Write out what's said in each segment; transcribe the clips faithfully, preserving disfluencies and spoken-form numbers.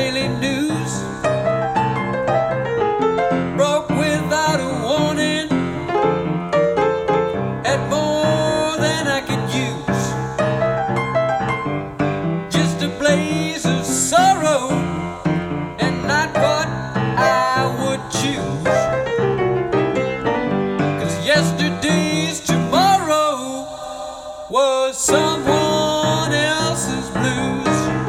daily news broke without a warning, had more than I could use, just a blaze of sorrow and not what I would choose. 'Cause yesterday's tomorrow was someone else's blues.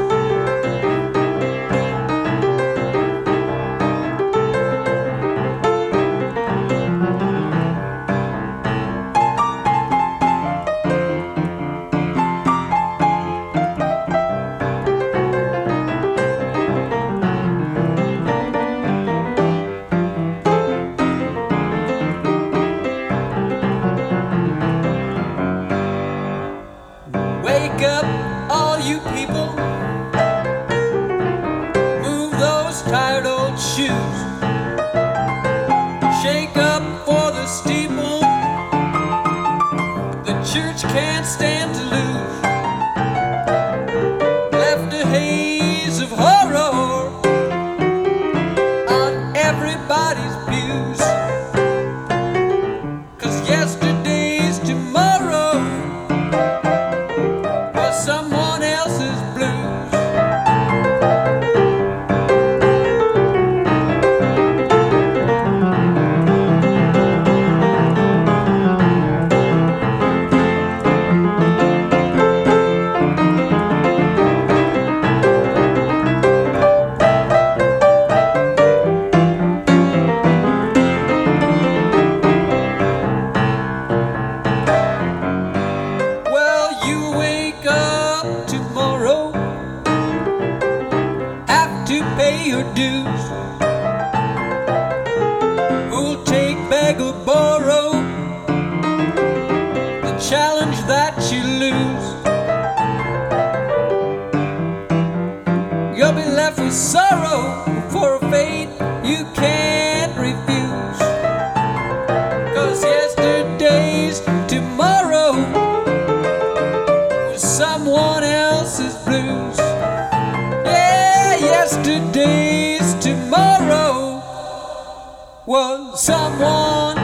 Wake up, all you people. Move those tired old shoes. Shake up for the steeple. The church can't stand to lose. Left a haze of horror on everybody's pews. 'Cause yesterday's tomorrow someone else's blues. Well, you wake up tomorrow, have to pay your dues. Who'll take, beg or borrow the challenge that you lose? You'll be left with sorrow for a fate you can't refuse. 'Cause yesterday's tomorrow someone else's blues. Yeah, yesterday's tomorrow was someone